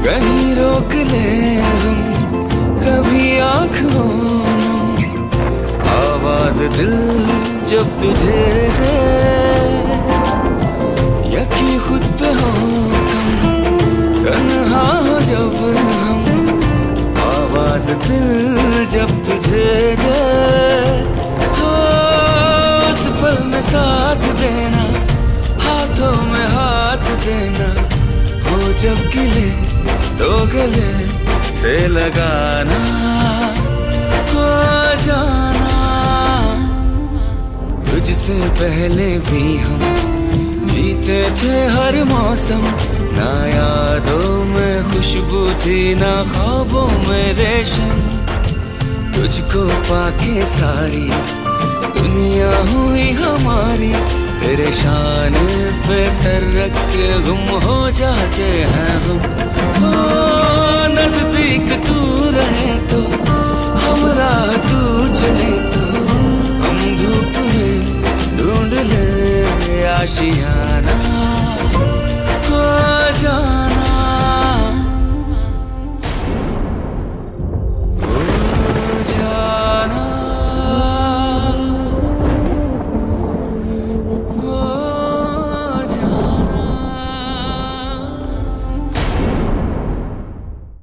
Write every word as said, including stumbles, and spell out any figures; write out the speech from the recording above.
कहीं रोक ले हम कभी आँखों नम, आवाज दिल जब तुझे दे, यकी खुद पे हो कम, तन्हा हो जब हम, आवाज दिल जब तुझे दे, हो उस पल में साथ देना, हाथों में हाथ देना, हो जब गिले तो गले से लगाना, हो जाना। तुझसे पहले भी हम जीते थे हर मौसम, ना यादों में खुशबू थी ना ख्वाबों में रेशम, तुझको पाके सारी दुनिया हुई हमारी, तेरे शान पे सर रख के गुम हो जाते हैं हम। ओ नजदीक तू रहे तो हम राह तू चले तो, हम धूप में ढूंढ ले आशियाँ।